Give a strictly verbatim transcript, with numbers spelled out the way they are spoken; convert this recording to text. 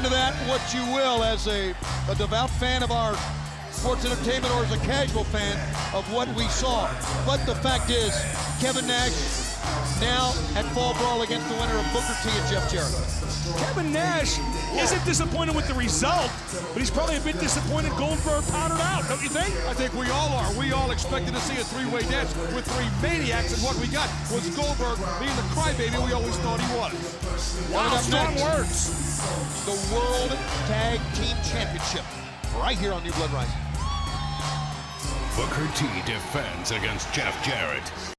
into that what you will as a, a devout fan of our sports entertainment or as a casual fan of what we saw. But the fact is, Kevin Nash now at Fall Brawl against the winner of Booker T and Jeff Jarrett. Kevin Nash isn't disappointed with the result, but he's probably a bit disappointed Goldberg pounded out, don't you think? I think we all are. We all expected to see a three-way dance with three maniacs, and what we got was Goldberg being the crybaby we always thought he was. Wow, strong next, words. The World Tag Team Championship, right here on New Blood Rising. Booker T defends against Jeff Jarrett.